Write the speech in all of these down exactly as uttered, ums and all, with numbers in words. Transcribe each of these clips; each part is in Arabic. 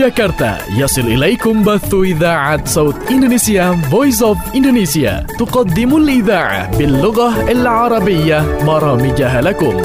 جاكرتا يصل إليكم بث إذاعة صوت إندونيسيا Voice of Indonesia تقدم الإذاعة باللغة العربية برامجها لكم.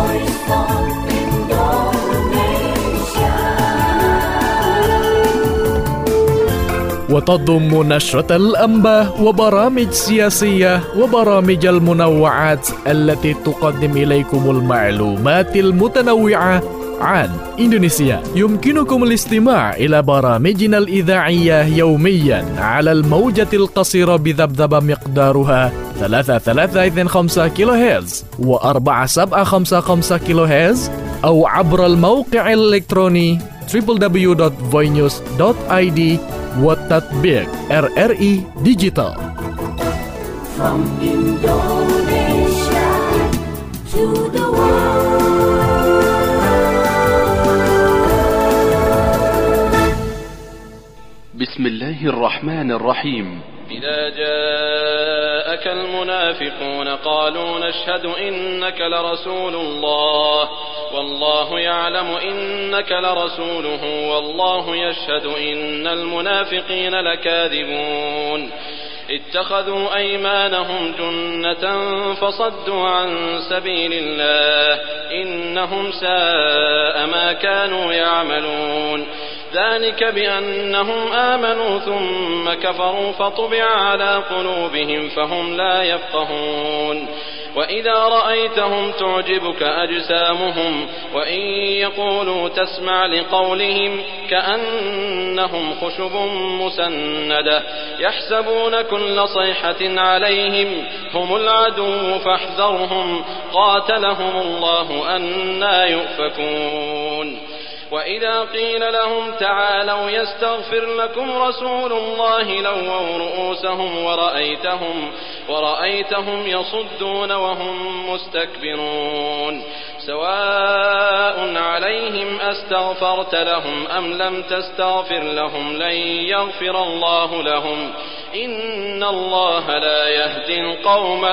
وتضم نشرة الأنباء وبرامج سياسية وبرامج المنوعات التي تقدم إليكم المعلومات المتنوعة عن إندونيسيا. يمكنكم الاستماع إلى برامجنا الإذاعية يوميا على الموجة القصيرة بذبذبة مقدارها ثلاثة ثلاثة اثنين خمسة كيلو هرتز وأربعة سبعة خمسة خمسة كيلو هرتز أو عبر الموقع الإلكتروني دبليو دبليو دبليو دوت voinews دوت آي دي والتطبيق آر آر إي Digital. From Indonesia to the world. بسم الله الرحمن الرحيم. إذا جاءك المنافقون قالوا نشهد إنك لرسول الله والله يعلم إنك لرسوله والله يشهد إن المنافقين لكاذبون اتخذوا أيمانهم جنة فصدوا عن سبيل الله إنهم ساء ما كانوا يعملون ذلك بأنهم آمنوا ثم كفروا فطبع على قلوبهم فهم لا يفقهون وإذا رأيتهم تعجبك أجسامهم وإن يقولوا تسمع لقولهم كأنهم خشب مسندة يحسبون كل صيحة عليهم هم العدو فاحذرهم قاتلهم الله أنى يؤفكون وإذا قيل لهم تعالوا يستغفر لكم رسول الله لووا رؤوسهم ورأيتهم ورأيتهم يصدون وهم مستكبرون سواء عليهم أستغفرت لهم أم لم تستغفر لهم لن يغفر الله لهم إن الله لا يهدي القوم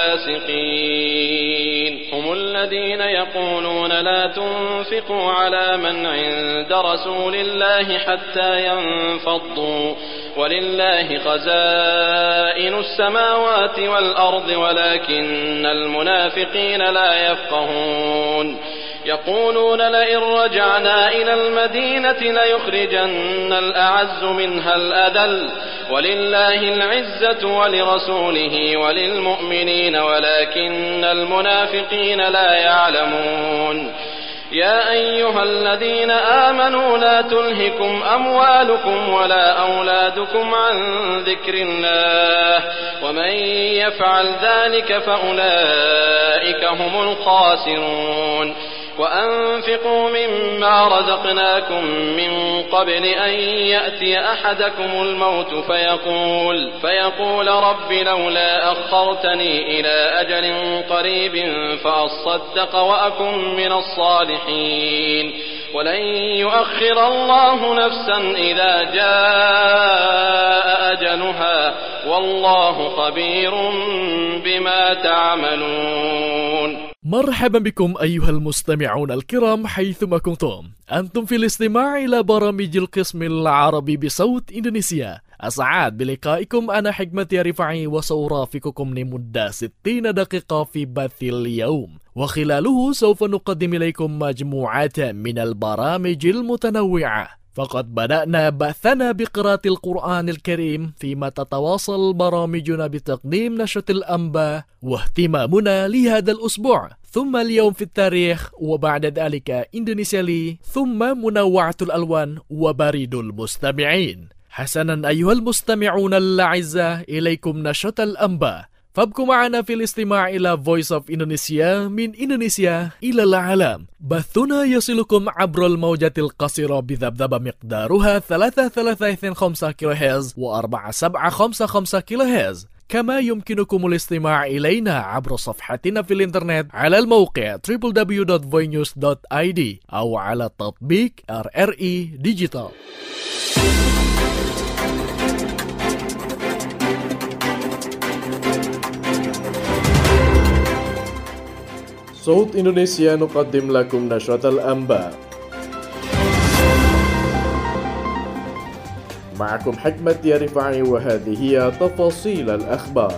الفاسقين هم الذين يقولون لا تنفقوا على من عند رسول الله حتى ينفضوا ولله خزائن السماوات والأرض ولكن المنافقين لا يفقهون يقولون لئن رجعنا إلى المدينة ليخرجن الأعز منها الأذل ولله العزة ولرسوله وللمؤمنين ولكن المنافقين لا يعلمون يا أيها الذين آمنوا لا تلهكم أموالكم ولا أولادكم عن ذكر الله ومن يفعل ذلك فأولئك هم الخاسرون وأنفقوا مما رزقناكم من قبل أن يأتي أحدكم الموت فيقول, فيقول رب لولا أخرتني إلى أجل قريب فأصدق وأكن من الصالحين ولن يؤخر الله نفسا إذا جاء أجلها والله خبير بما تعملون. مرحبا بكم أيها المستمعون الكرام حيثما كنتم. أنتم في الاستماع إلى برامج القسم العربي بصوت إندونيسيا. أسعد بلقائكم أنا حكمتي رفاعي وسأرافقكم لمدة ستين دقيقة في بث اليوم وخلاله سوف نقدم إليكم مجموعة من البرامج المتنوعة. فقد بدأنا بثنا بقراءة القرآن الكريم فيما تتواصل برامجنا بتقديم نشرة الأنباء واهتمامنا لهذا الأسبوع ثم اليوم في التاريخ وبعد ذلك إندونيسيا لي ثم منوعة الألوان وبريد المستمعين. حسنا أيها المستمعون الأعزاء إليكم نشرة الأنباء فابقوا معنا في الاستماع إلى Voice of Indonesia من إندونيسيا إلى العالم. بثنا يصلكم عبر الموجة القصيرة بذبذبة مقدارها ثلاثة ثلاثة اثنين خمسة كيلو هرتز وأربعة سبعة خمسة خمسة كيلو هرتز. كما يمكنكم الاستماع إلينا عبر صفحتنا في الإنترنت على الموقع دبليو دبليو دبليو دوت voinews دوت آي دي أو على تطبيق آر آر إي Digital. صوت إندونيسيا نقدم لكم نشرة الأنباء. معكم حكمة يا رفاعي وهذه هي تفاصيل الأخبار.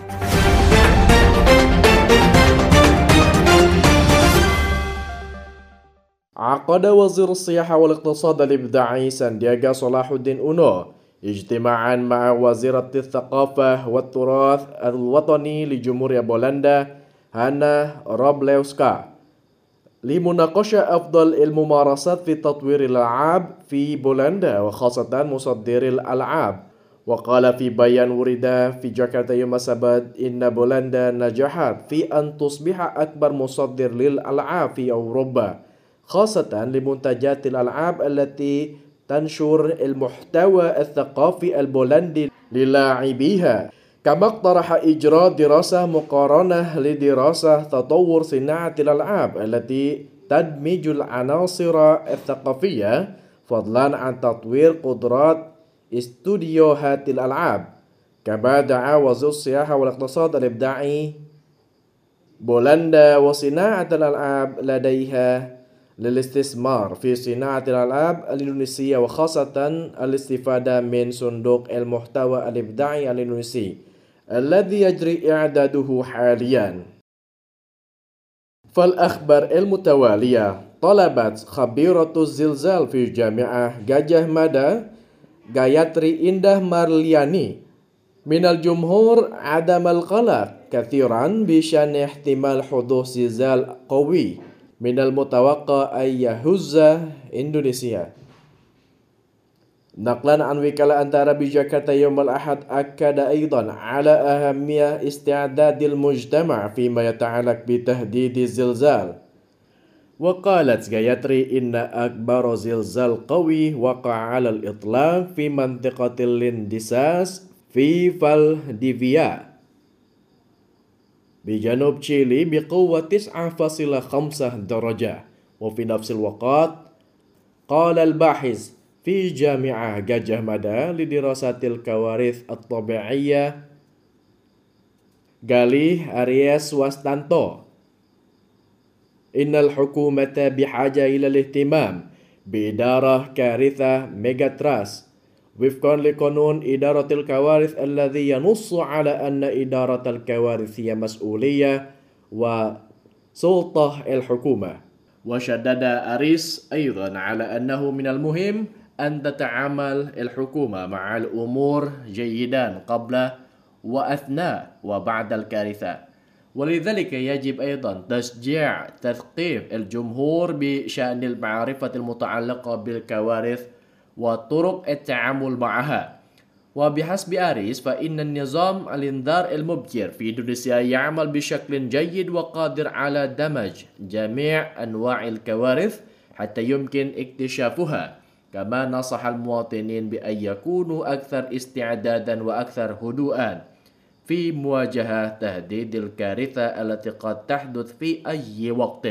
عقد وزير السياحة والاقتصاد الإبداعي ساندياغا صلاح الدين أونو اجتماعا مع وزيرة الثقافة والتراث الوطني لجمهورية بولندا هانا روبليوسكا لمناقشة أفضل الممارسات في تطوير الألعاب في بولندا وخاصة مصدر الألعاب. وقال في بيان ورد في جاكرتا يوم السبت إن بولندا نجحت في أن تصبح أكبر مصدر للألعاب في أوروبا، خاصة لمنتجات الألعاب التي تنشر المحتوى الثقافي البولندي للاعبيها. كما اقترح إجراء دراسة مقارنة لدراسة تطور صناعة الألعاب التي تدمج العناصر الثقافية فضلا عن تطوير قدرات استوديوهات الألعاب. كما دعا وزير السياحة والاقتصاد الإبداعي بولندا وصناعة الألعاب لديها للاستثمار في صناعة الألعاب الإندونيسية وخاصة الاستفادة من صندوق المحتوى الإبداعي الإندونيسي الذي يجري إعداده حاليا. فالأخبار المتوالية طلبت خبيرة الزلزال في جامعة Gadjah Mada غاياتري إنده مارلياني من الجمهور عدم القلق كثيرا بشأن احتمال حدوث زلزال قوي من المتوقع أن يهز إندونيسيا. نقلا عن وكالة أنتارا بجاكرتا يوم الأحد أكد أيضا على أهمية استعداد المجتمع فيما يتعلق بتهديد الزلزال. وقالت غاياتري إن أكبر زلزال قوي وقع على الإطلاق في منطقة الاندساس في فالديفيا بجنوب تشيلي بقوة تسعة فاصلة خمسة درجة. وفي نفس الوقت قال الباحث في جامعة Gadjah Mada لدراسات الكوارث الطبيعية غالي أرياس واستانتو إن الحكومة بحاجة إلى الاهتمام بإدارة كارثة ميغاتراس وفقا لقانون إدارة الكوارث الذي ينص على أن إدارة الكوارث هي مسؤولية وسلطة الحكومة. وشدد أريس أيضا على أنه من المهم أن تتعامل الحكومة مع الأمور جيدا قبل وأثناء وبعد الكارثة، ولذلك يجب أيضا تشجيع تثقيف الجمهور بشأن المعرفة المتعلقة بالكوارث وطرق التعامل معها. وبحسب أريس فإن النظام الإنذار المبكر في إندونيسيا يعمل بشكل جيد وقادر على دمج جميع أنواع الكوارث حتى يمكن اكتشافها. كما نصح المواطنين بأن يكونوا أكثر استعدادا وأكثر هدوءا في مواجهة تهديد الكارثة التي قد تحدث في أي وقت.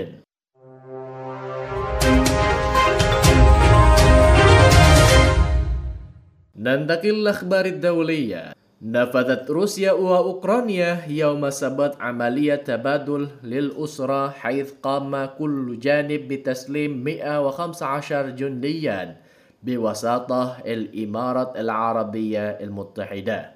ننتقل للأخبار الدولية. نفذت روسيا وأوكرانيا يوم السبت عملية تبادل للأسرى حيث قام كل جانب بتسليم مئة وخمسة عشر جنديا بوساطة الإمارات العربية المتحدة.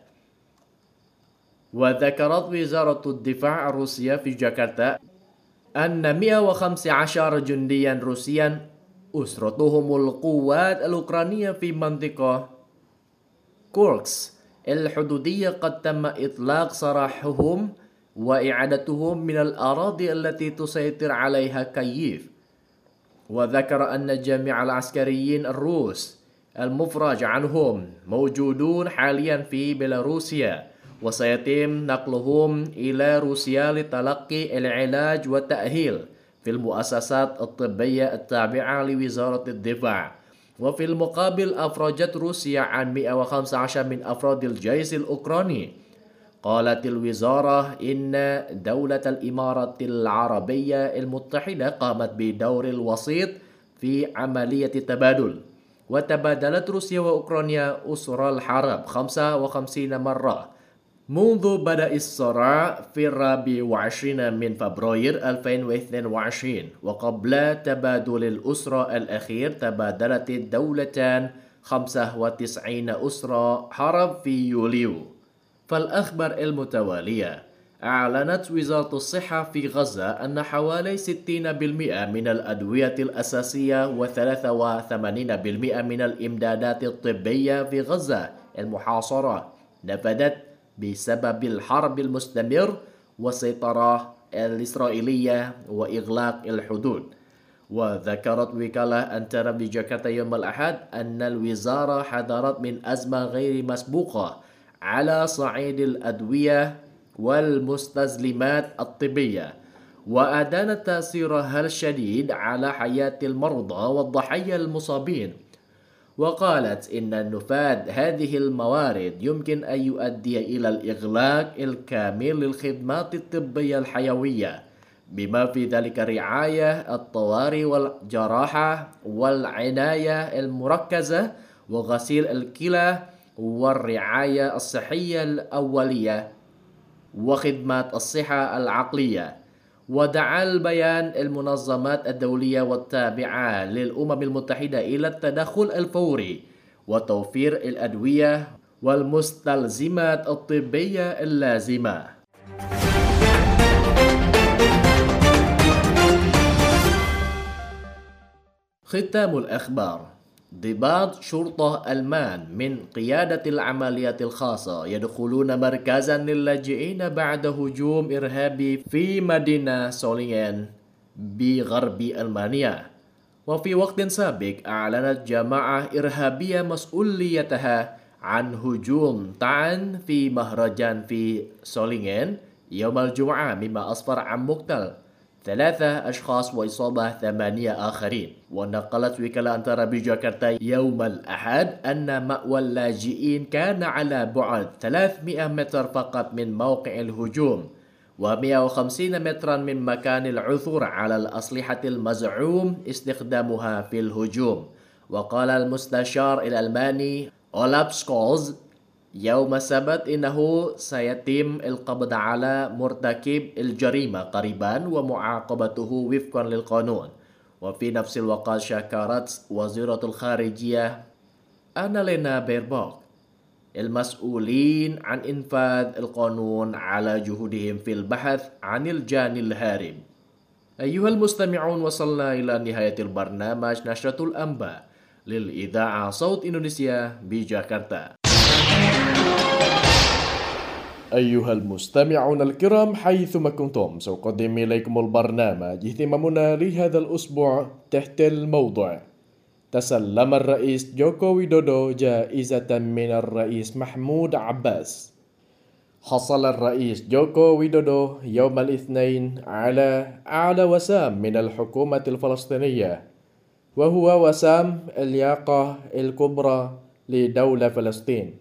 وذكرت وزارة الدفاع الروسية في جاكرتا أن مئة وخمسة عشر جنديا روسيا أسرتهم القوات الأوكرانية في منطقة كورسك الحدودية قد تم إطلاق سراحهم وإعادتهم من الأراضي التي تسيطر عليها كييف. وذكر أن جميع العسكريين الروس المفرج عنهم موجودون حاليا في بيلاروسيا، وسيتم نقلهم إلى روسيا لتلقي العلاج والتأهيل في المؤسسات الطبية التابعة لوزارة الدفاع. وفي المقابل أفرجت روسيا عن مئة وخمسة عشر من أفراد الجيش الأوكراني. قالت الوزارة إن دولة الإمارات العربية المتحدة قامت بدور الوسيط في عملية التبادل. وتبادلت روسيا وأوكرانيا أسرى الحرب خمسة وخمسين مرة منذ بدء الصراع في الرابع والعشرين من فبراير ألفين واثنين وعشرين. وقبل تبادل الأسرى الأخير تبادلت الدولتان خمسة وتسعين أسرة حرب في يوليو. فالأخبار المتوالية: أعلنت وزارة الصحة في غزة أن حوالي ستين بالمئة من الأدوية الأساسية وثلاثة وثمانين بالمئة من الإمدادات الطبية في غزة المحاصرة نفدت بسبب الحرب المستمر والسيطرة الإسرائيلية وإغلاق الحدود. وذكرت وكالة أنترا بجاكرتا يوم الأحد أن الوزارة حذرت من أزمة غير مسبوقة على صعيد الأدوية والمستلزمات الطبية، وأدانت تأثيرها الشديد على حياة المرضى والضحايا المصابين. وقالت إن نفاذ هذه الموارد يمكن أن يؤدي إلى الإغلاق الكامل للخدمات الطبية الحيوية، بما في ذلك الرعاية الطوارئ والجراحة والعناية المركزة وغسيل الكلى والرعاية الصحية الأولية وخدمات الصحة العقلية. ودعا البيان المنظمات الدولية والتابعة للأمم المتحدة إلى التدخل الفوري وتوفير الأدوية والمستلزمات الطبية اللازمة. ختام الأخبار: ضباط شرطة ألمان من قيادة العمليات الخاصة يدخلون مركزا للاجئين بعد هجوم إرهابي في مدينة سولينغن بغرب ألمانيا. وفي وقت سابق أعلنت جماعة إرهابية مسؤوليتها عن هجوم طعن في مهرجان في سولينغن يوم الجمعة، مما أسفر عن مقتل ثلاثة أشخاص وإصابة ثمانية آخرين. ونقلت وكالة أنترا بجاكرتا يوم الأحد أن مأوى اللاجئين كان على بعد ثلاثمئة متر فقط من موقع الهجوم ومئة وخمسين مترا من مكان العثور على الأسلحة المزعوم استخدامها في الهجوم. وقال المستشار الألماني أولاف سكولز يوم السبت إنه سيتم القبض على مرتكب الجريمة قريبا ومعاقبته وفقا للقانون. وفي نفس الوقت شكرت وزيرة الخارجية أنالينا بيربوك المسؤولين عن إنفاذ القانون على جهودهم في البحث عن الجاني الهارب. أيها المستمعون، وصلنا إلى نهاية البرنامج نشرة الأنباء للإذاعة صوت إندونيسيا بجاكرتا. أيها المستمعون الكرام حيثما كنتم، سأقدم إليكم البرنامج. اهتمامنا لهذا الأسبوع تحت الموضوع: تسلم الرئيس جوكو ويدودو جائزة من الرئيس محمود عباس. حصل الرئيس جوكو ويدودو يوم الاثنين على أعلى وسام من الحكومة الفلسطينية، وهو وسام الياقة الكبرى لدولة فلسطين.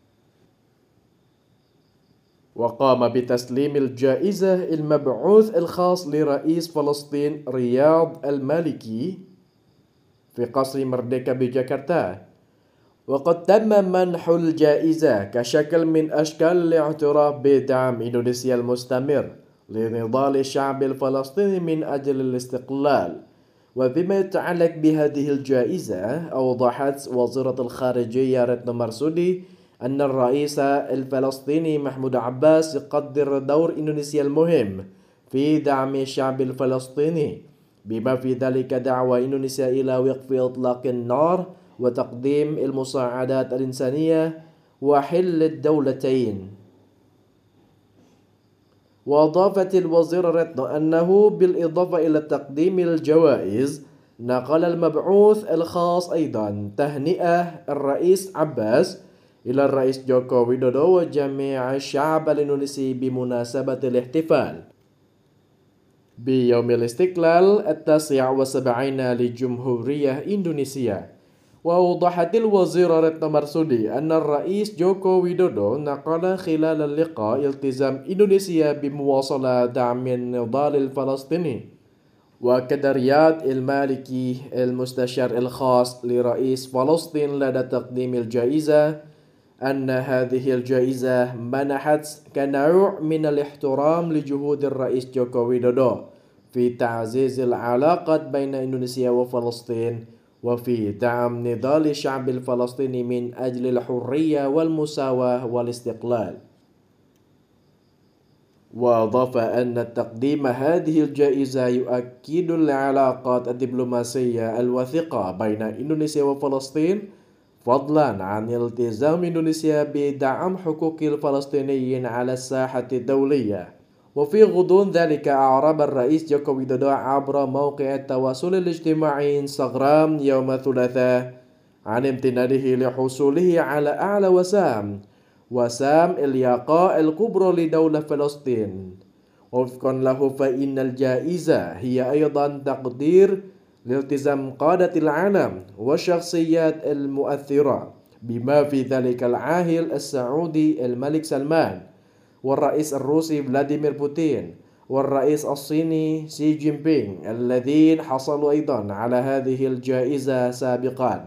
وقام بتسليم الجائزة المبعوث الخاص لرئيس فلسطين رياض المالكي في قصر مرديكا بجاكرتا. وقد تم منح الجائزة كشكل من أشكال الاعتراف بدعم إندونيسيا المستمر لنضال الشعب الفلسطيني من أجل الاستقلال. وفيما يتعلق بهذه الجائزة، أوضحت وزيرة الخارجية ريتنو مرسودي أن الرئيس الفلسطيني محمود عباس يقدر دور إندونيسيا المهم في دعم الشعب الفلسطيني، بما في ذلك دعوة إندونيسيا إلى وقف إطلاق النار وتقديم المساعدات الإنسانية وحل الدولتين. وأضافت الوزير ريتنو أنه بالإضافة إلى تقديم الجوائز، نقل المبعوث الخاص أيضا تهنئة الرئيس عباس إلى الرئيس جوكو ويدودو وجميع الشعب الإندونيسي بمناسبة الاحتفال بيوم الاستقلال التاسع والسبعين لجمهورية إندونيسيا. وأوضحت الوزيرة ريتنو مرسودي أن الرئيس جوكو ويدودو نقل خلال اللقاء التزام إندونيسيا بمواصلة دعم النضال الفلسطيني. وكذا رياض المالكي المستشار الخاص لرئيس فلسطين لدى تقديم الجائزة أن هذه الجائزة منحت كنوع من الاحترام لجهود الرئيس جوكو ويدودو في تعزيز العلاقات بين إندونيسيا وفلسطين وفي دعم نضال الشعب الفلسطيني من أجل الحرية والمساواة والاستقلال. وأضاف أن تقديم هذه الجائزة يؤكد العلاقات الدبلوماسية الوثيقة بين إندونيسيا وفلسطين، فضلا عن التزام إندونيسيا بدعم حقوق الفلسطينيين على الساحة الدولية. وفي غضون ذلك أعرب الرئيس جوكو ويدودو عبر موقع التواصل الاجتماعي انستغرام يوم الثلاثاء عن امتنانه لحصوله على أعلى وسام وسام الياقة الكبرى لدولة فلسطين. وفقا له فإن الجائزة هي أيضا تقدير لالتزام قادة العالم والشخصيات المؤثرة، بما في ذلك العاهل السعودي الملك سلمان، والرئيس الروسي فلاديمير بوتين، والرئيس الصيني شي جين بينغ، الذين حصلوا أيضا على هذه الجائزة سابقا.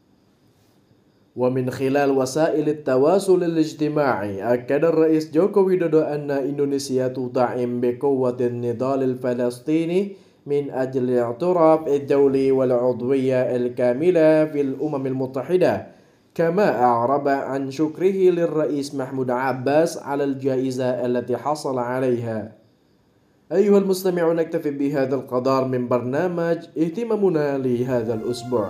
ومن خلال وسائل التواصل الاجتماعي أكد الرئيس جوكو ويدودو أن إندونيسيا تدعم بقوة النضال الفلسطيني من أجل الاعتراف الدولي والعضوية الكاملة في الأمم المتحدة، كما أعرب عن شكره للرئيس محمود عباس على الجائزة التي حصل عليها. أيها المستمعون، نكتفي بهذا القدر من برنامج اهتمامنا لهذا الأسبوع.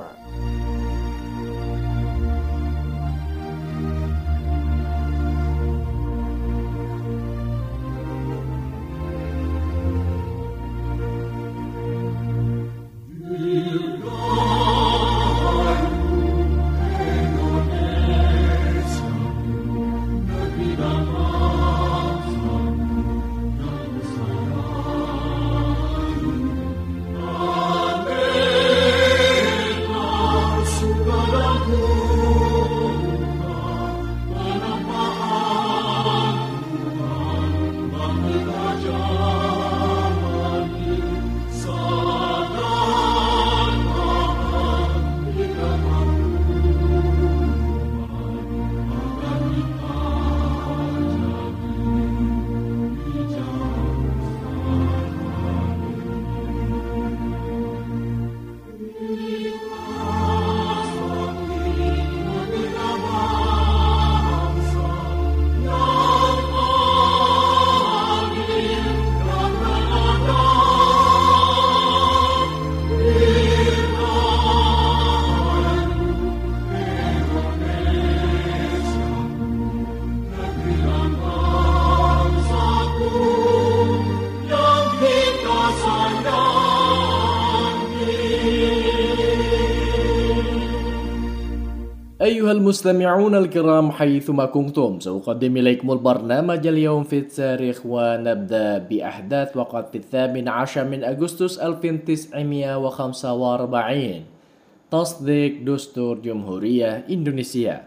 أيها المستمعون الكرام حيثما كنتم، سأقدم إليكم البرنامج اليوم في التاريخ، ونبدأ بأحداث وقعت في الثامن عشر من أغسطس ألف وتسعمائة وخمسة وأربعين. تصديق دستور جمهورية إندونيسيا.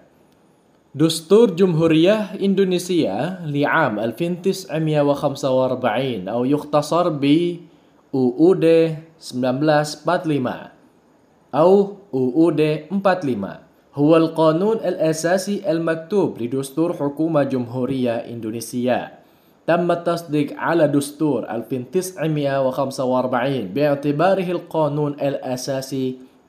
دستور جمهورية إندونيسيا لعام ألف وتسعمائة وخمسة وأربعين أو يختصر ب U U D seribu sembilan ratus empat puluh lima أو U U D empat puluh lima هو القانون الأساسي المكتوب لدستور حكومة جمهورية إندونيسيا. تم التصديق على دستور ألف وتسعمائة وخمسة وأربعين باعتباره القانون الأساسي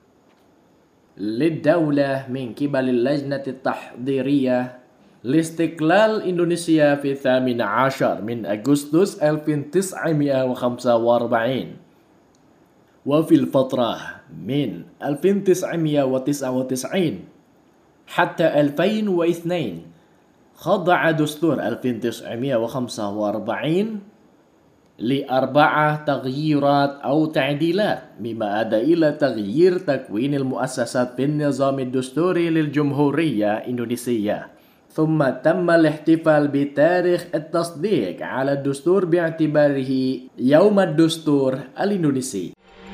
للدولة من قبل اللجنة التحضيرية لاستقلال إندونيسيا في الثامن عشر من أغسطس ألف وتسعمائة وخمسة وأربعين. وفي الفترة من ألف وتسعمائة وتسعة وتسعين حتى ألفين واثنين خضع دستور ألف وتسعمائة وخمسة وأربعين لأربعة تغييرات أو تعديلات، مما أدى إلى تغيير تكوين المؤسسات في النظام الدستوري للجمهورية إندونيسيا. ثم تم الاحتفال بتاريخ التصديق على الدستور باعتباره يوم الدستور الإندونيسي.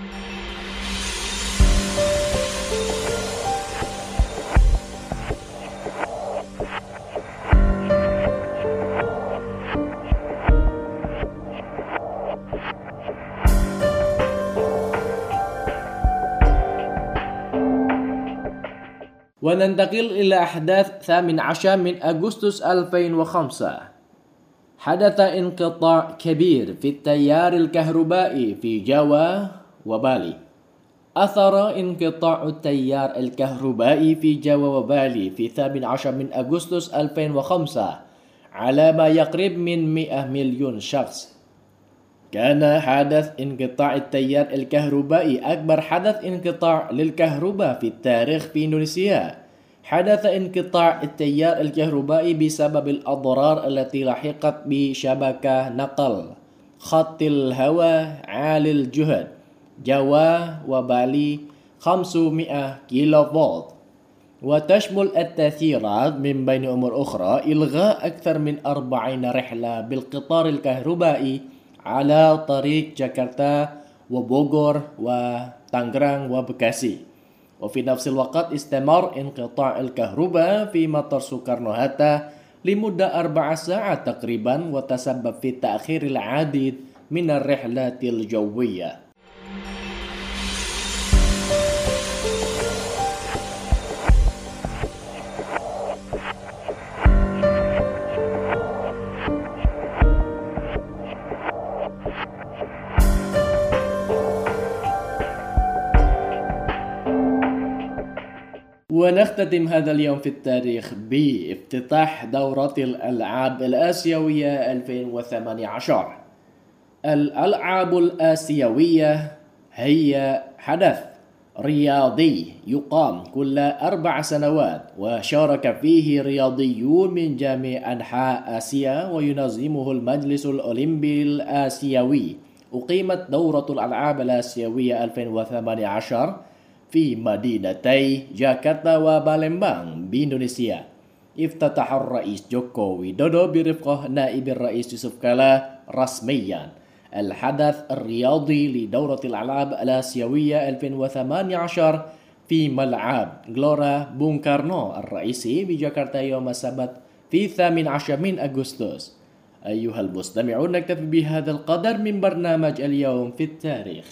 وننتقل إلى أحداث ثامن عشر من أغسطس ألفين وخمسة. حدث انقطاع كبير في التيار الكهربائي في جاوا وبالي. أثر انقطاع التيار الكهربائي في جاوا وبالي في الثامن عشر من أغسطس ألفين وخمسة على ما يقرب من مئة مليون شخص. كان حدث انقطاع التيار الكهربائي أكبر حدث انقطاع للكهرباء في التاريخ في إندونيسيا. حدث انقطاع التيار الكهربائي بسبب الأضرار التي لحقت بشبكة نقل خط الهواء عالي الجهد جاوا وبالي خمسمائة كيلو فولت، وتشمل التأثيرات من بين أمور أخرى إلغاء أكثر من أربعين رحلة بالقطار الكهربائي على طريق جاكرتا وبوغور وتانجرang وبكاسي. وفي نفس الوقت استمر انقطاع الكهرباء في مطار سوكارنو هاتا لمدة أربع ساعات تقريبا، وتسبب في تأخير العديد من الرحلات الجوية. ونختتم هذا اليوم في التاريخ بافتتاح دورة الألعاب الآسيوية ألفين وثمانية عشر. الألعاب الآسيوية هي حدث رياضي يقام كل أربع سنوات، وشارك فيه رياضيون من جميع أنحاء آسيا، وينظمه المجلس الأولمبي الآسيوي. أقيمت دورة الألعاب الآسيوية ألفين وثمانية عشر في مدينتي جاكرتا وبالembang بإندونيسيا. افتتح الرئيس جوكو ويدودو برفقة نائب الرئيس يوسف كالا رسميا الحدث الرياضي لدورة الألعاب الآسيوية ألفين وثمانية عشر في ملعب جلورا بونغ كارنو الرئيسي بجاكرتا يوم السبت في الثامن عشر من أغسطس. أيها المستمعون، نكتفي بهذا القدر من برنامج اليوم في التاريخ.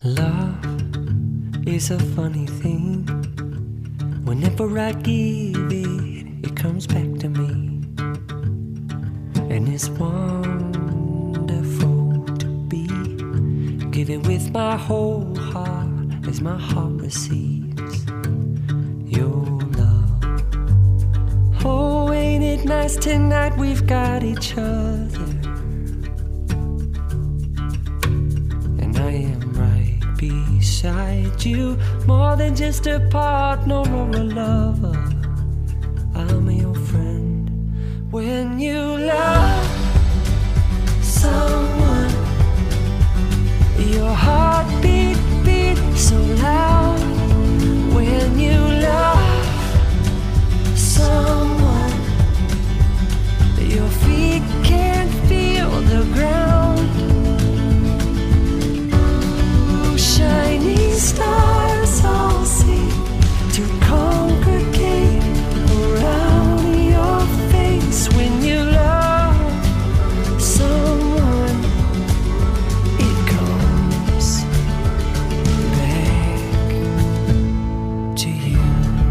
It's a funny thing. Whenever I give it, it comes back to me. And it's wonderful to be giving with my whole heart as my heart receives your love. Oh, ain't it nice tonight we've got each other. And I am right beside you, more than just a partner or a lover. I'm your friend. When you love someone, your heart beat, beat so loud. When you love someone, your feet can't feel the ground. Shining stars all seem to congregate around your face. When you love someone, it comes back to you.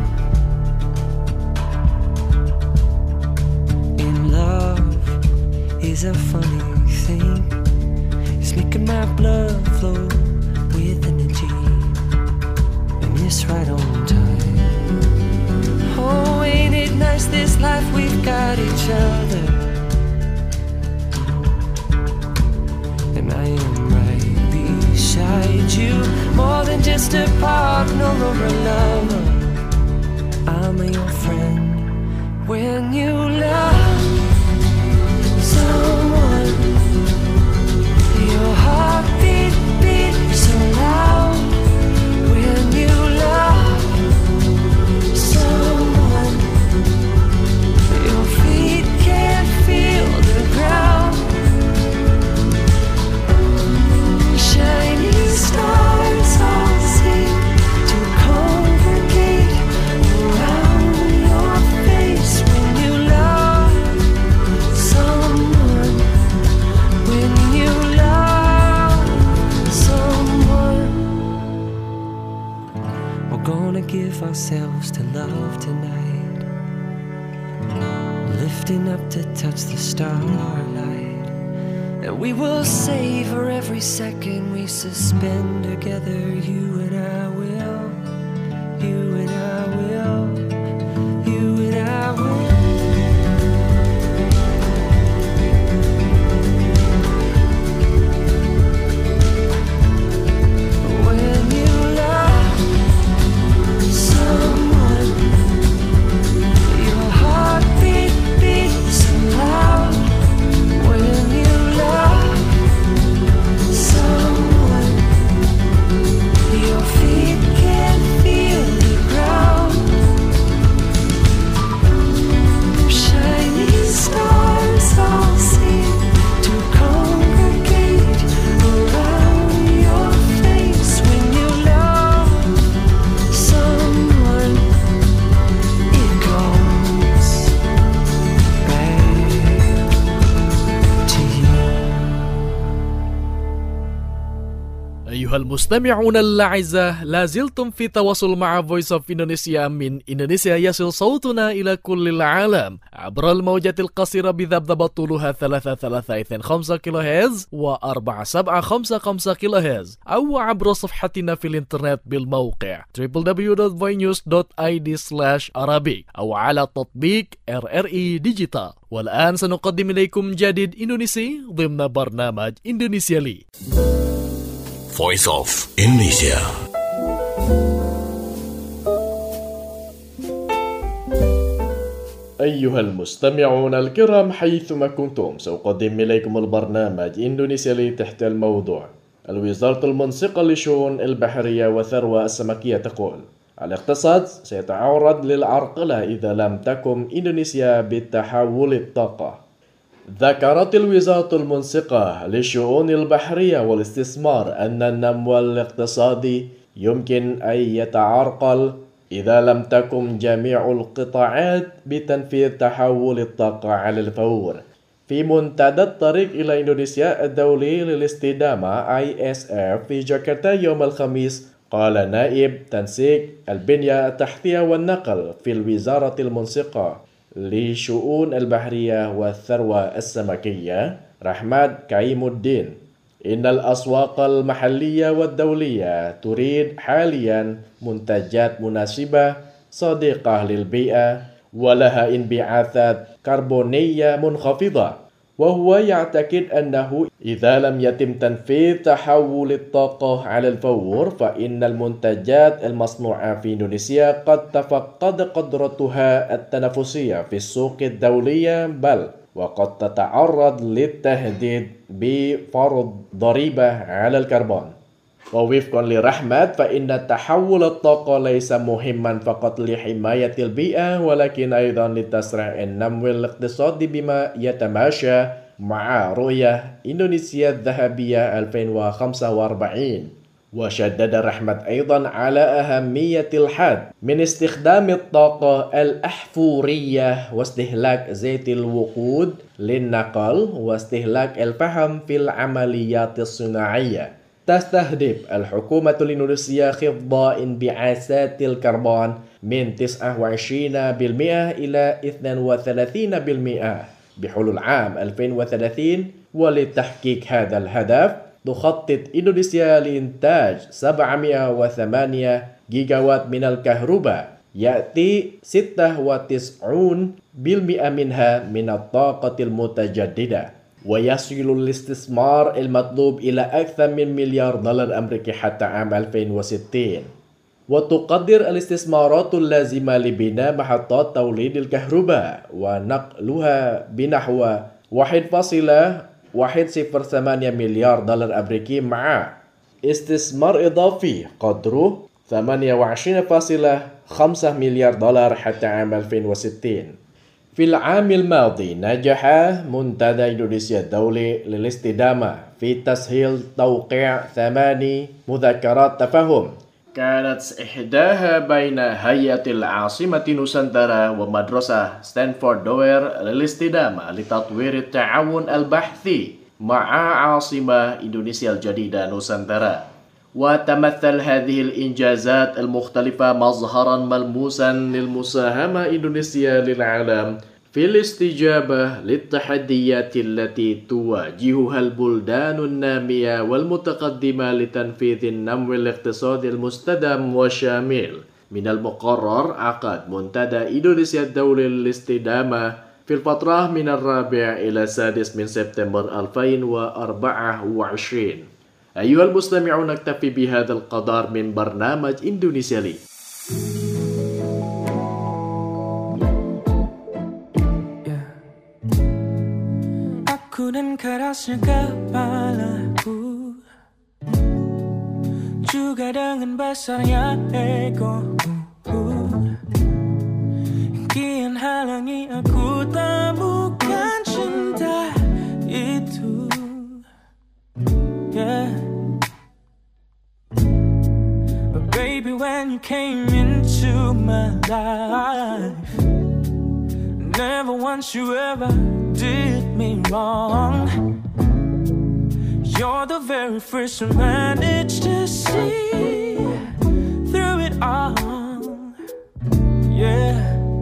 In love is a funny thing. It's making my blood flow with energy, and it's right on time. Oh, ain't it nice this life we've got each other. And I am right beside you, more than just a partner or a lover. I'm your friend. When you love someone, your heart beat, beat so loud. When you love someone, your feet can't feel the ground. Shining stars all seem to congregate around your face. When you love someone, when you love someone, we're gonna give ourselves to love tonight, lifting up to touch the starlight that we will savor every second we suspend together. You and I will, you and I will, you and I will. أيها المستمعون الأعزاء، لازلتم في تواصل مع Voice of Indonesia. من إندونيسيا يصل صوتنا إلى كل العالم عبر الموجات القصيرة بذبذبة طولها ثلاثة ثلاثة اثنين خمسة كيلو هرتز وأربعة سبعة خمسة خمسة كيلو هرتز، أو عبر صفحتنا في الإنترنت بالموقع دبليو دبليو دبليو دوت فوي نيوز دوت آي دي سلاش عربي أو على تطبيق آر آر إي ديجيتال. والآن سنقدم إليكم جديد إندونيسي ضمن برنامج إندونيسيا لي. Voice of Indonesia. أيها المستمعون الكرام حيثما كنتم، سأقدم إليكم البرنامج إندونيسيا لي تحت الموضوع: الوزارة المنسقة للشؤون البحرية والثروة السمكية تقول الاقتصاد سيتعرض للعرقلة إذا لم تقم إندونيسيا بتحول الطاقة. ذكرت الوزارة المنسقة للشؤون البحرية والاستثمار أن النمو الاقتصادي يمكن أن يتعرقل إذا لم تقم جميع القطاعات بتنفيذ تحول الطاقة على الفور. في منتدى الطريق إلى إندونيسيا الدولي للاستدامة آي إس إف في جاكرتا يوم الخميس، قال نائب تنسيق البنية التحتية والنقل في الوزارة المنسقة للشؤون البحرية والثروة السمكية رحمد كريم الدين إن الأسواق المحلية والدولية تريد حاليا منتجات مناسبة صديقة للبيئة ولها انبعاثات كربونية منخفضة، وهو يعتقد أنه إذا لم يتم تنفيذ تحول الطاقة على الفور فإن المنتجات المصنوعة في إندونيسيا قد تفقد قدرتها التنافسية في السوق الدولية، بل وقد تتعرض للتهديد بفرض ضريبة على الكربون. ووفقا لرحمد فإن تحول الطاقة ليس مهما فقط لحماية البيئة ولكن أيضا لتسريع النمو الاقتصادي بما يتماشى مع رؤية إندونيسيا الذهبية ألفين وخمسة وأربعين. وشدد رحمد أيضا على أهمية الحد من استخدام الطاقة الأحفورية واستهلاك زيت الوقود للنقل واستهلاك الفحم في العمليات الصناعية. تستهدف الحكومة الإندونيسية خفض انبعاثات الكربون من تسعة وعشرين بالمئة إلى اثنين وثلاثين بالمئة بحلول عام ألفين وثلاثين. ولتحقيق هذا الهدف تخطط إندونيسيا لإنتاج سبعمئة وثمانية جيجاوات من الكهرباء، يأتي ستة وتسعين بالمئة منها من الطاقة المتجددة، ويصل الاستثمار المطلوب إلى أكثر من مليار دولار أمريكي حتى عام ألفين وستين. وتقدر الاستثمارات اللازمة لبناء محطات توليد الكهرباء ونقلها بنحو واحد فاصلة واحد صفر ثمانية مليار دولار أمريكي مع استثمار إضافي قدره ثمانية وعشرين فاصلة خمسة مليار دولار حتى عام ألفين وستين. في العام الماضي نجح منتدى إندونيسيا الدولي للاستدامة في تسهيل توقيع ثماني مذكرات تفاهم كانت إحداها بين هيئة العاصمة نوسانتارا ومدرسة ستانفورد دوير للاستدامة لتطوير التعاون البحثي مع عاصمة إندونيسيا الجديدة نوسانتارا. وتمثل هذه الإنجازات المختلفة مظهرا ملموسا للمساهمة إندونيسيا للعالم في الاستجابة للتحديات التي تواجهها البلدان النامية والمتقدمة لتنفيذ النمو الاقتصادي المستدام والشامل، من المقرر عقد منتدى إندونيسيا الدولي للاستدامة في الفترة من الرابع إلى السادس من سبتمبر ألفين وأربعة وعشرين. أيها المستمعون، نكتفي بهذا القدر من برنامج إندونيسيا لي. Aku dan kerasnya kepalaku, juga dengan besarnya egoku, kian halangi aku temukan cinta itu. Yeah. But baby, when you came into my life, never once you ever did me wrong. You're the very first I managed to see through it all. Yeah.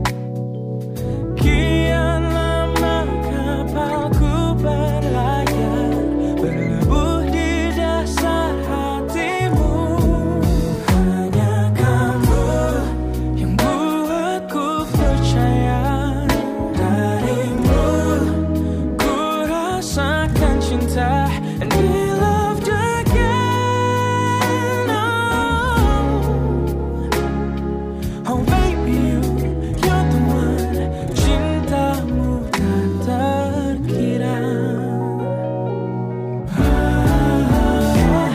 Kian lama kapalku berlayar, berlabuh di dasar hatimu. Hanya kamu yang buatku percaya. Darimu ku rasakan cinta and be loved again. Oh, oh baby, you, you're the one. Cintamu tak terkira. Ah,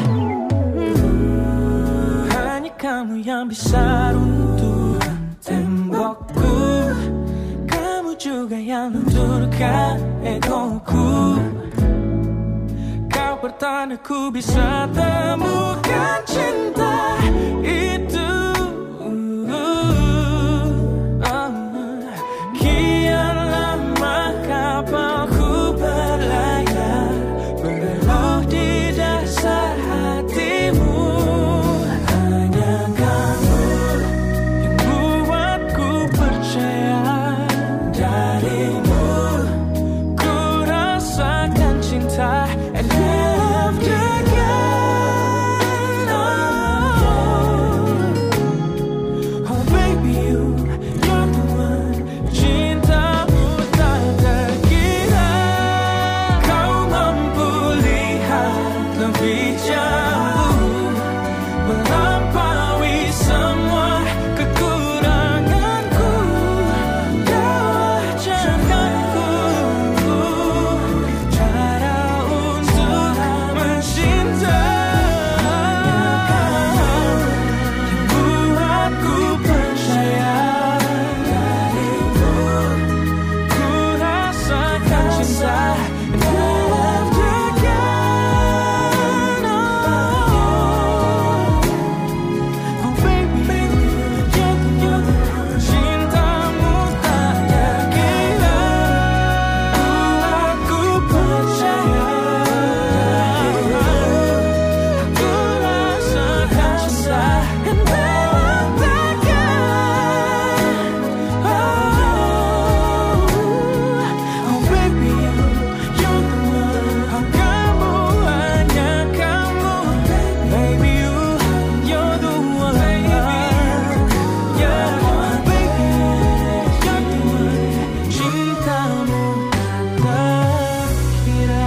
hanya kamu yang bisa runtuhkan tembokku. Kamu juga yang lunturkan egoku. Kau pertanda ku bisa temukan cinta itu. Kian lama kapalku berlayar, berlabuh di dasar hatimu. Hanya kamu yang buatku percaya. Darimu ku rasakan cinta and loved again. Oh, oh baby, you, you're the one. Cintamu tak terkira. Kau mampu lihat lebih jauh, melampaui semua kekuranganku. Kau ajarkanku cara untuk mencinta. Buatku percaya. Darimu ku rasakan cinta and loved again. Oh baby, you're the one. Cintamu tak terkira. Buatku percaya. Aku rasakan cinta and loved again. Oh, oh baby, you're the one. Oh kamu, hanya kamu. Baby, you, you're the one. Yeah, baby, you're the one. Cintamu tak terkira.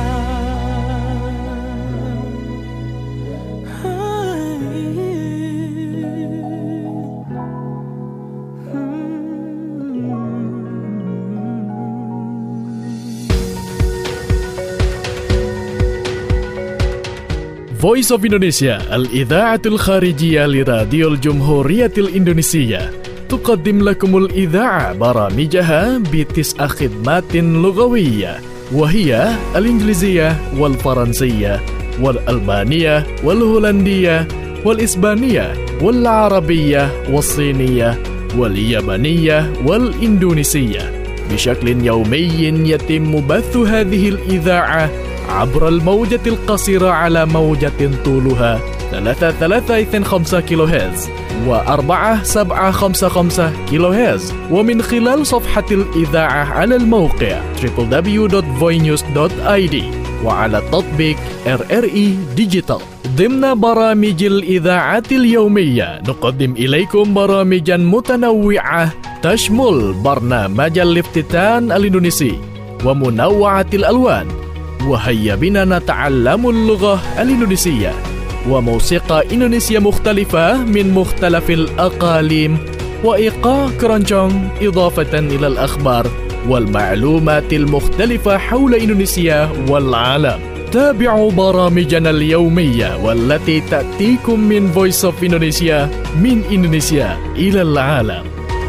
Voice of Indonesia, الإذاعة الخارجية لراديو الجمهورية الإندونيسية، تقدم لكم الإذاعة برامجها بتسع خدمات لغوية، وهي الإنجليزية والفرنسية والألمانية والهولندية والإسبانية والعربية والصينية واليابانية والإندونيسية. بشكل يومي يتم بث هذه الإذاعة عبر الموجة القصيرة على موجة طولها ثلاثة ثلاثة اثنين خمسة كيلو هرتز وأربعة سبعة خمسة خمسة كيلو هرتز، ومن خلال صفحة الإذاعة على الموقع دبليو دبليو دبليو دوت فوي نيوز دوت آي دي وعلى تطبيق آر آر إي ديجيتال. ضمن برامج الإذاعة اليومية نقدم إليكم برامجا متنوعة تشمل برنامج الافتتان الإندونيسي ومنوعة الألوان، وهيا بنا نتعلم اللغة الإندونيسية، وموسيقى إندونيسيا مختلفة من مختلف الأقاليم، وإيقاع كرانشونغ، إضافة إلى الأخبار والمعلومات المختلفة حول إندونيسيا والعالم. تابعوا برامجنا اليومية والتي تأتيكم من Voice of Indonesia من إندونيسيا إلى العالم.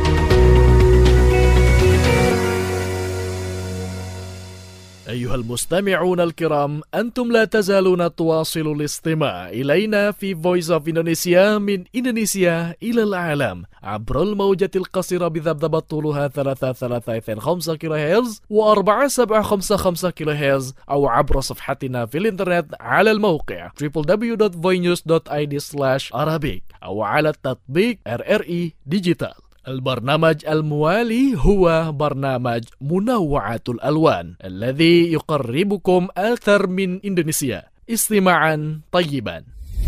أيها المستمعون الكرام، أنتم لا تزالون تواصلوا الاستماع إلينا في Voice of Indonesia من إندونيسيا إلى العالم عبر الموجة القصيرة بذبذبة طولها ثلاثة ثلاثة اثنين خمسة كيلو هرتز وأربعة سبعة خمسة خمسة كيلو هرتز، أو عبر صفحتنا في الإنترنت على الموقع دبليو دبليو دبليو دوت فوي نيوز دوت آي دي سلاش أرابيك أو على التطبيق آر آر إي ديجيتال. البرنامج الموالي هو برنامج منوعة الألوان الذي يقربكم أكثر من إندونيسيا. استماعا طيبا.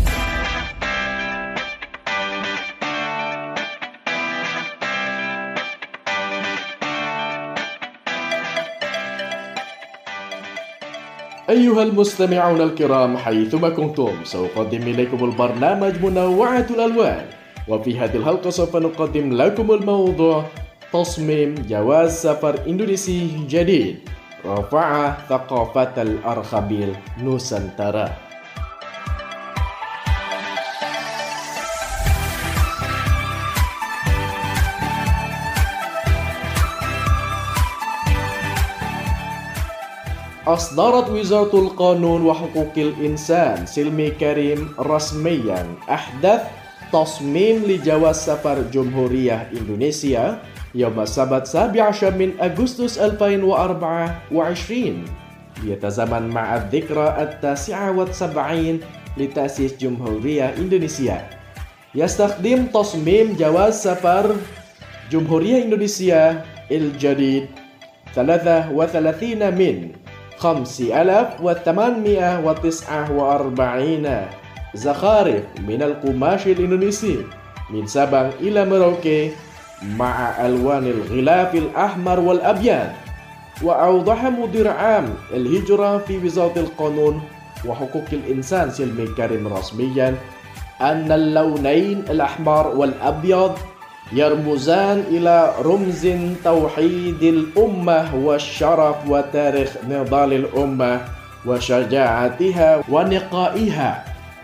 أيها المستمعون الكرام حيثما كنتم، سأقدم إليكم البرنامج منوعة الألوان، وفي هذه الحلقة سوف نقدم لكم الموضوع تصميم جواز سفر إندونيسي جديد رفع ثقافة الأرخبيل نوسانتارا. أصدرت وزارة القانون وحقوق الإنسان سلمي كريم رسميا أحدث تصميم لجواز سفر جمهورية إندونيسيا يوم السبت السابع عشر من أغسطس ألفين وأربعة وعشرين، يتزامن مع الذكرى التاسعة والسبعين لتأسيس جمهورية إندونيسيا. يستخدم تصميم جواز سفر جمهورية إندونيسيا الجديد ثلاثة وثلاثين من خمسة آلاف وثمانمائة وتسعة وأربعين زخارف من القماش الإندونيسي من سبنج إلى ميراوكي مع ألوان الغلاف الأحمر والأبيض. وأوضح مدير عام الهجرة في وزارة القانون وحقوق الإنسان سلمي كريم رسميا أن اللونين الأحمر والأبيض يرمزان إلى رمز توحيد الأمة والشرف وتاريخ نضال الأمة وشجاعتها ونقائها.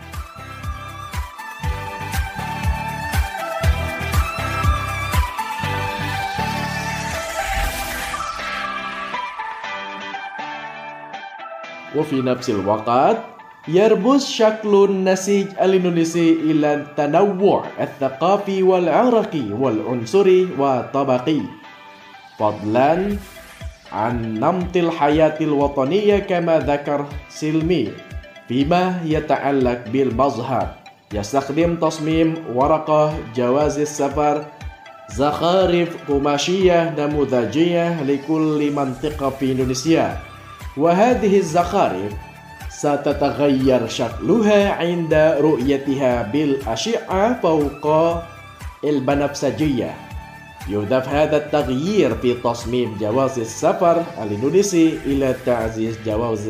وفي نفس الوقت يرمز شكل النسيج الإندونيسي إلى التنوع الثقافي والعرقي والعنصري والطبقي، فضلا عن نمط الحياة الوطنية كما ذكر سلمي. فيما يتعلق بالمظهر، يستخدم تصميم ورقة جواز السفر زخارف قماشية نموذجية لكل منطقة في إندونيسيا، وهذه الزخارف ستتغير شكلها عند رؤيتها بالأشعة فوق البنفسجية. يهدف هذا التغيير في تصميم جواز السفر الإندونيسي إلى تعزيز جواز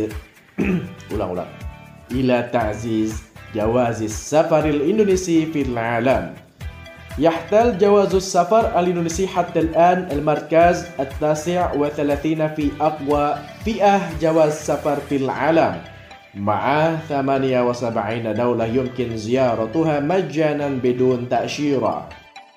إلى تعزيز جواز السفر الإندونيسي في العالم. يحتل جواز السفر الإندونيسي حتى الآن المركز التاسع والثلاثين في أقوى فئة جواز سفر في العالم، مع ثمانية وسبعين دولة يمكن زيارتها مجانا بدون تأشيرة.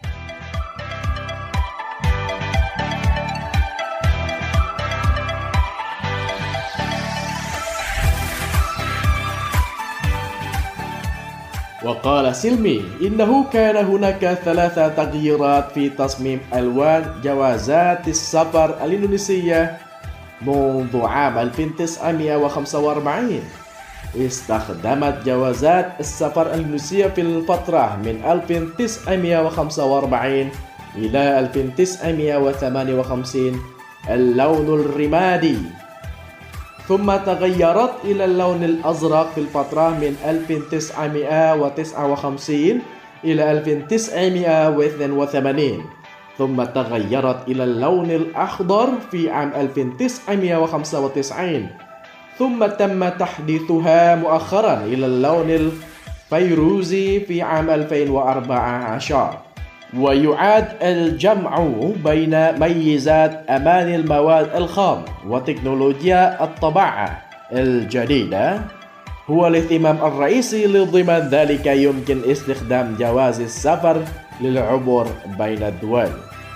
وقال سلمي إنه كان هناك ثلاثة تغييرات في تصميم ألوان جوازات السفر الإندونيسية منذ عام ألف وتسعمائة وخمسة وأربعين. استخدمت جوازات السفر الإندونيسية في الفترة من ألف وتسعمائة وخمسة وأربعين إلى ألف وتسعمائة وثمانية وخمسين اللون الرمادي، ثم تغيرت إلى اللون الأزرق في الفترة من ألف وتسعمائة وتسعة وخمسين إلى ألف وتسعمائة واثنين وثمانين، ثم تغيرت إلى اللون الأخضر في عام ألف وتسعمائة وخمسة وتسعين، ثم تم تحديثها مؤخرا إلى اللون الفيروزي في عام ألفين وأربعة عشر. ويعاد الجمع بين ميزات أمان المواد الخام وتكنولوجيا الطباعة الجديدة هو الاهتمام الرئيسي، لضمن ذلك يمكن استخدام جواز السفر للعبور بين الدول.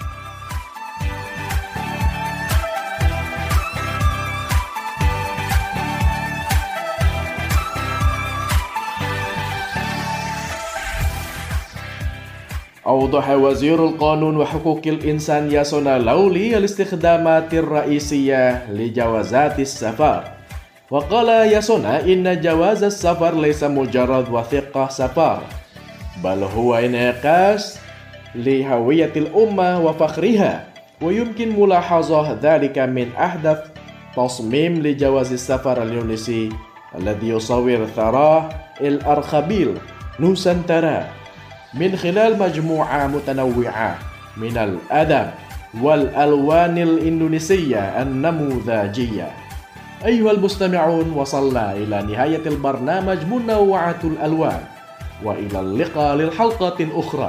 أوضح وزير القانون وحقوق الإنسان ياسونا لولي الاستخدامات الرئيسية لجوازات السفر، وقال ياسونا إن جواز السفر ليس مجرد وثيقة سفر، بل هو انعكاس لهوية الأمة وفخرها، ويمكن ملاحظة ذلك من أحدث تصميم لجواز السفر الإندونيسي الذي يصور ثراه الأرخبيل نوسانتارا من خلال مجموعة متنوعة من الأدب والألوان الإندونيسية النموذجية. أيها المستمعون، وصلنا إلى نهاية البرنامج منوعة الألوان، وإلى اللقاء للحلقة أخرى.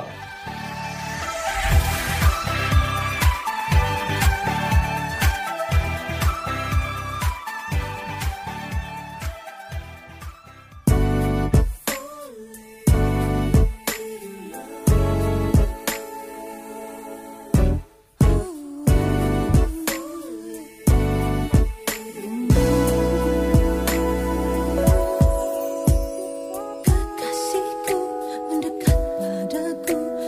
Kekasihku mendekat padaku.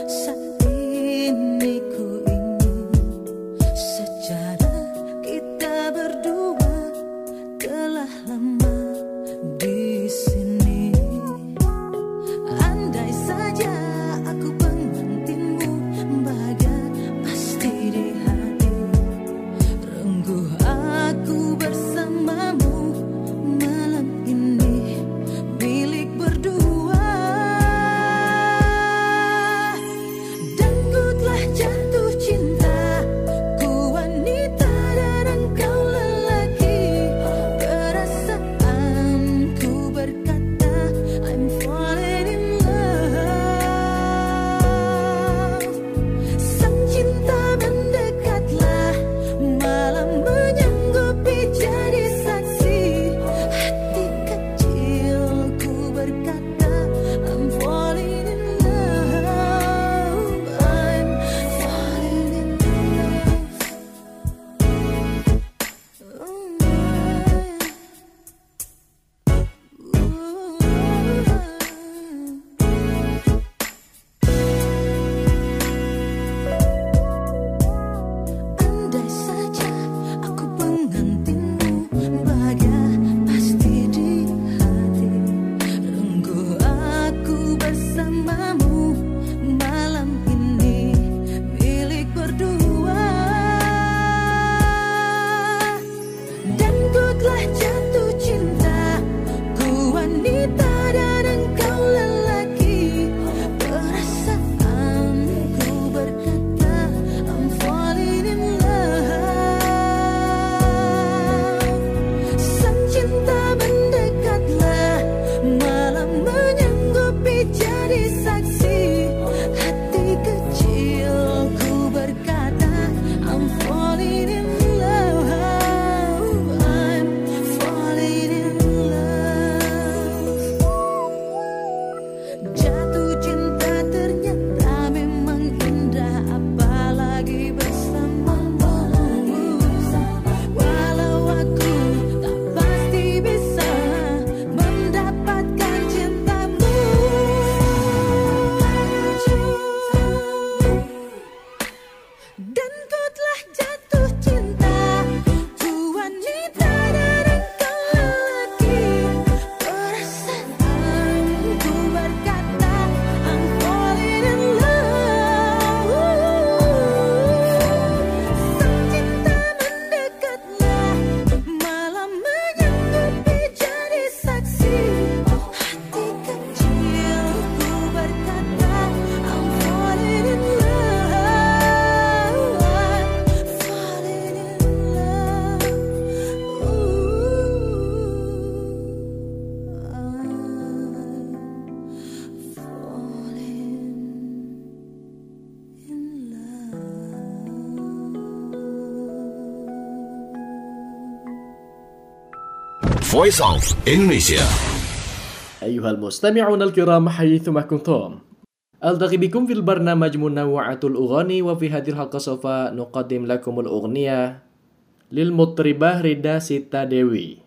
Voice of Indonesia. أيها المستمعون الكرام حيثما كنتم، ألتقي بكم في البرنامج منوعة الأغاني، وفي هذه الحلقة سوف نقدم لكم الأغنية للمطربة ريدا سيتا ديوي.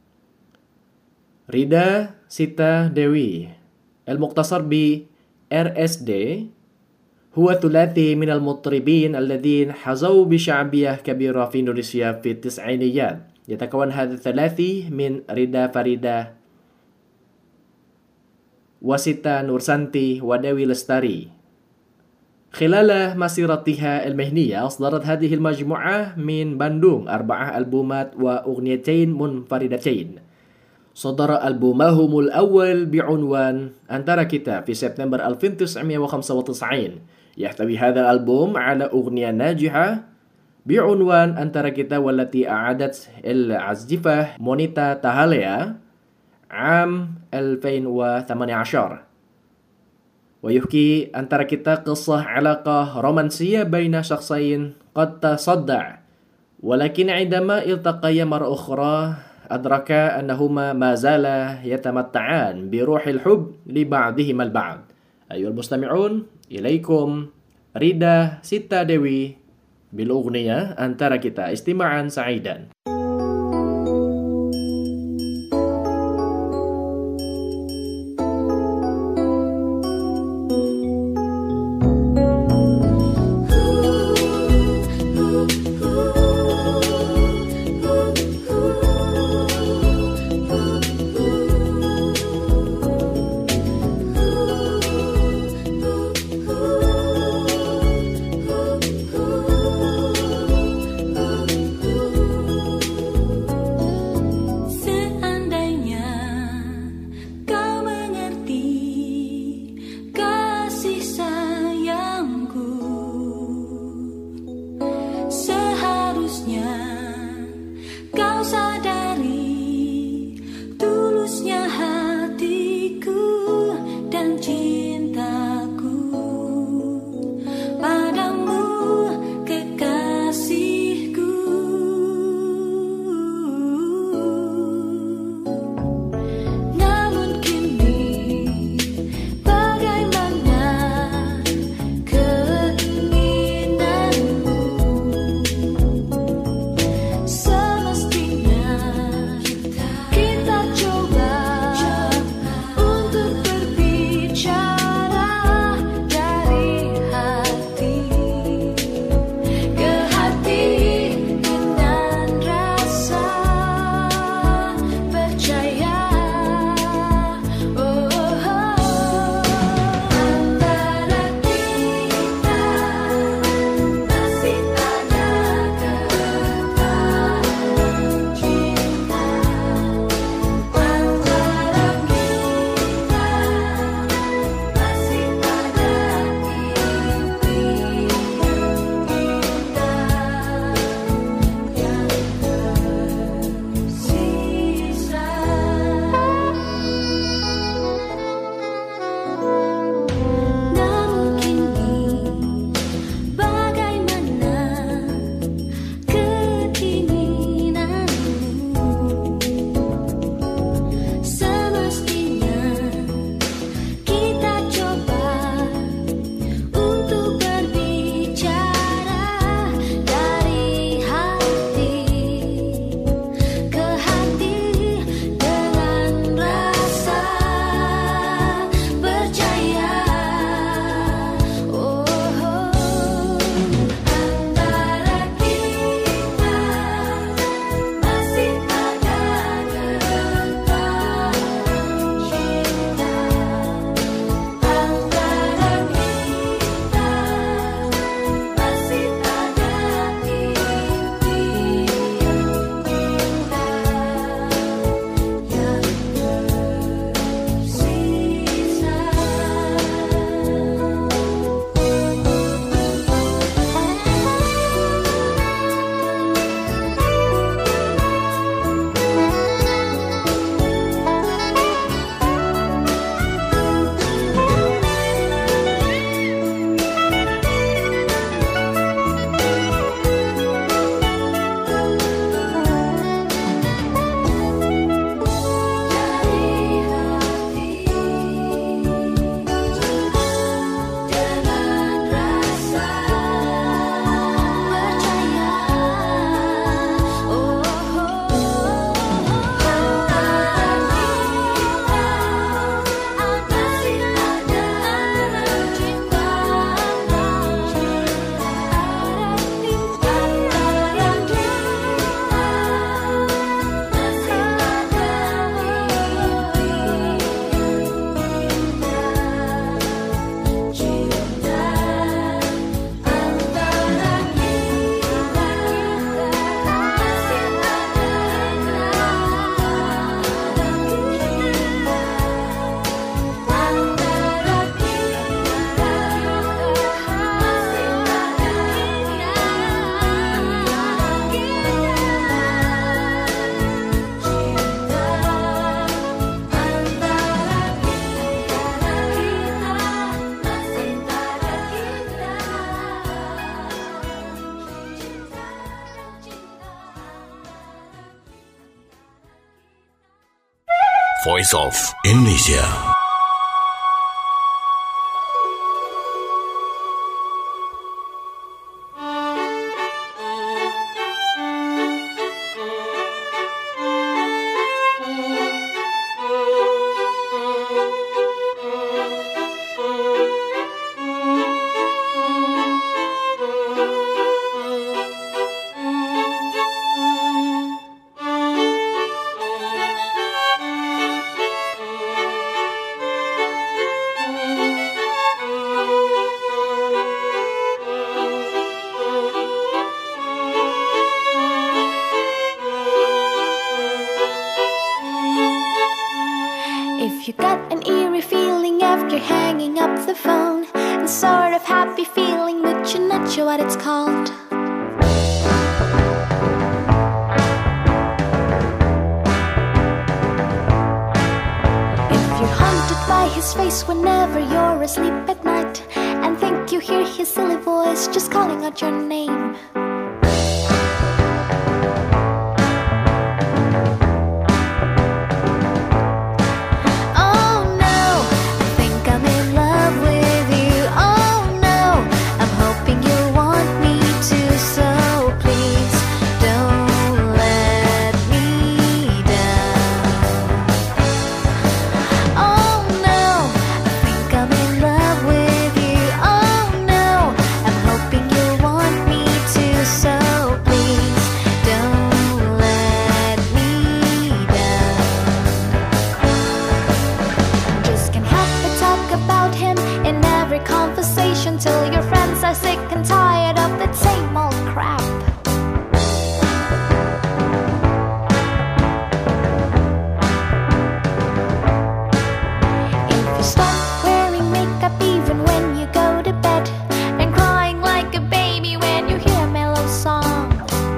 ريدا سيتا ديوي المختصر ب آر إس دي هو ثلاثي من المطربين الذين حظوا بشعبية كبيرة في إندونيسيا في التسعينيات. يتكون هذا الثلاثي من ريدا فريدة وسيتا نورسانتي وديوي لستاري. خلال مسيرتها المهنية أصدرت هذه المجموعة من بندung أربعة ألبومات وأغنيتين منفردتين. صدر ألبومهم الأول بعنوان أنترا كيتا في سبتمبر ألف وتسعمائة وخمسة وتسعين. يحتوي هذا الألبوم على أغنية ناجحة بعنوان أنترا كيتا، والتي أعادت العازفة مونيتا تاهاليا عام ألفين وثمانية عشر. ويحكي أنترا كيتا قصة علاقة رومانسية بين شخصين قد تصدع، ولكن عندما التقيا مرة أخرى أدركا أنهما ما زالا يتمتعان بروح الحب لبعضهما البعض. أيها المستمعون، إليكم ريدا سيتا ديوي بالأغنية أنترا كيتا. استماعا سعيدا. Voice of Indonesia. If you got an eerie feeling after hanging up the phone, and sort of happy feeling but you're not sure what it's called, if you're haunted by his face whenever you're asleep at night, and think you hear his silly voice just calling out your name, till your friends are sick and tired of that same old crap. If you start wearing makeup even when you go to bed, and crying like a baby when you hear a mellow song,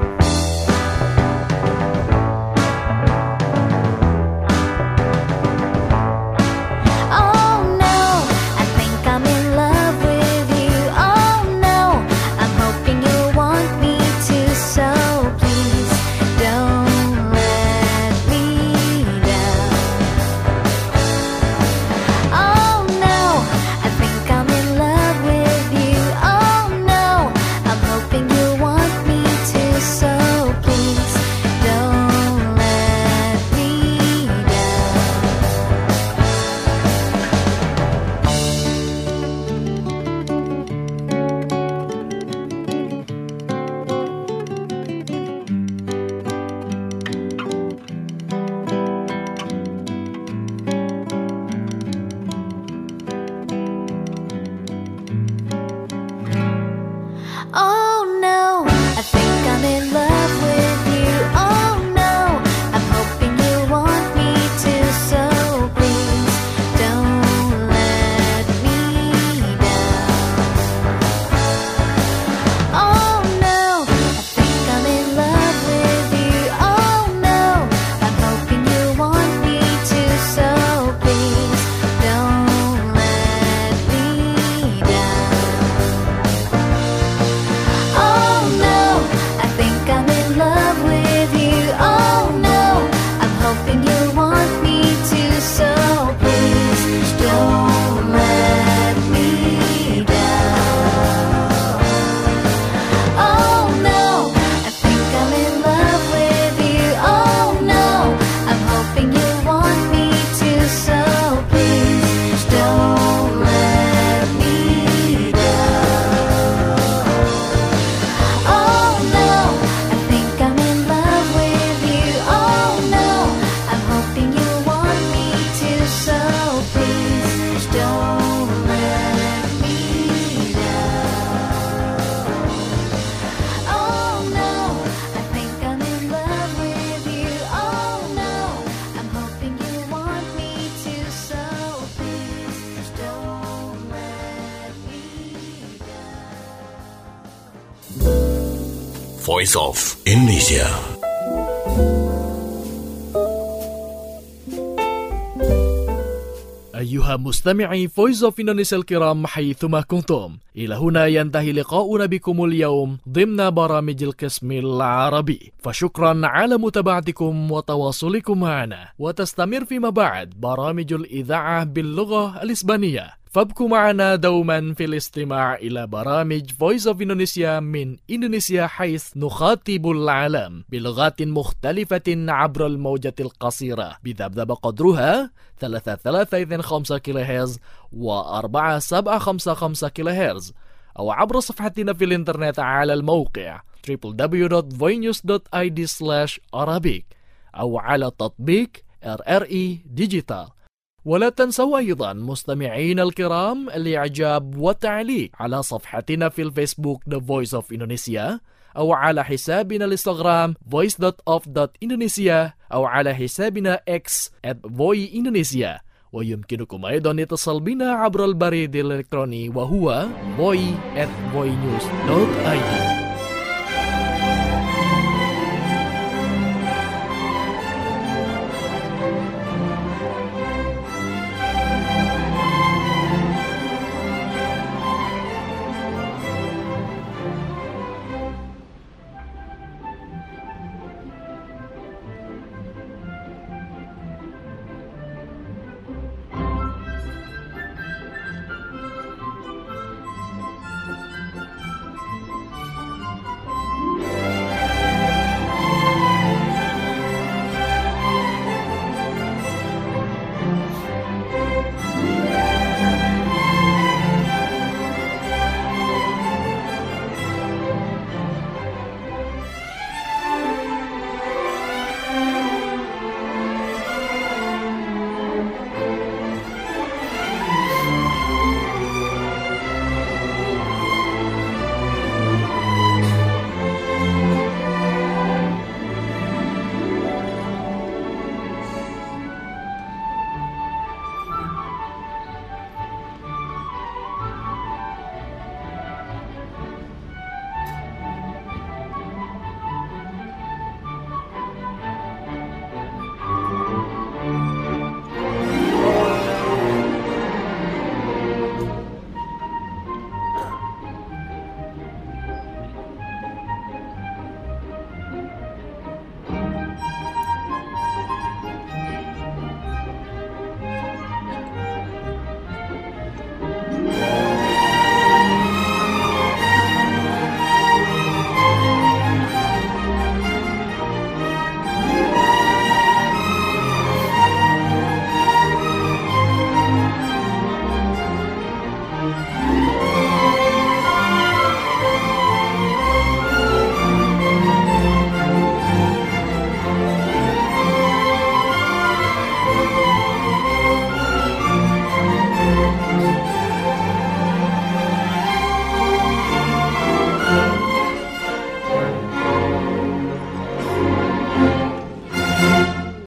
oh no, I think I'm in love with you. Oh no, I'm hoping you want me to, so please don't let me down. Oh no, I think I'm in love with you. Oh no, I'm hoping you want me to, so please don't let me Oh no, I think I'm in love with you. Oh no, I'm hoping you want me to, so please don't let me down. Oh no, I think I'm in love with you. Oh no, I'm hoping you want me to, so please don't let me down. Oh no, I think I'm in love with you. Oh no, I'm hoping you want me to, so please don't let me down. Oh no, I think I'm in love with you. Oh no, I'm hoping you want me to, so please don't let me down. Oh no, I think I'm in love with you. Oh no, I'm hoping you want me to, so please don't let me down. Oh no, I think I'm in love with you. Oh no, I'm hoping you want me to, so please don't let me down. Voice of Indonesia. أيها مستمعي فويس أوف إندونيسيا الكرام حيثما كنتم، إلى هنا ينتهي لقاؤنا بكم اليوم ضمن برامج القسم العربي، فشكرا على متابعتكم وتواصلكم معنا، وتستمر فيما بعد برامج الإذاعة باللغة الإسبانية، فابقوا معنا دوما في الاستماع إلى برامج فويس أوف إندونيسيا من إندونيسيا، حيث نخاطب العالم بلغات مختلفة عبر الموجة القصيرة بذبذب قدرها ثلاثة ثلاثة اثنين خمسة كيلو هرتز وأربعة سبعة خمسة خمسة كيلو هرتز، أو عبر صفحتنا في الإنترنت على الموقع دبليو دبليو دبليو دوت voinews دوت آي دي سلاش arabic، أو على تطبيق آر آر إي Digital. ولا تنسوا أيضا مستمعين الكرام الإعجاب والتعليق على صفحتنا في الفيسبوك The Voice of Indonesia، أو على حسابنا الانستغرام voice دوت اوف دوت indonesia، أو على حسابنا X at voy indonesia. ويمكنكم أيضا الاتصال بنا عبر البريد الإلكتروني وهو voy at voynews دوت آي دي.